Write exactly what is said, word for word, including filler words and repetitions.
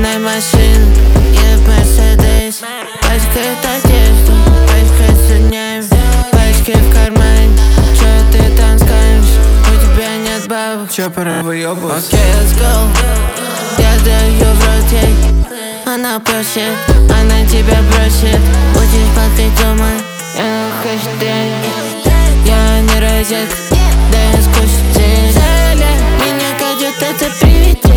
спортивной машины, едет Мерседес. Пачкает одежду, пачкает сильнее, пачки в кармане. Чё ты там скажешь? У тебя нет бабок. Чё, пора выёбываться? Окей, okay, let's go. Я сдаю в рот ей. Она просит, она тебя бросит. Будешь платить дома, я на хэштег. Я не розет, да я скучаю. Меня кадет это привет.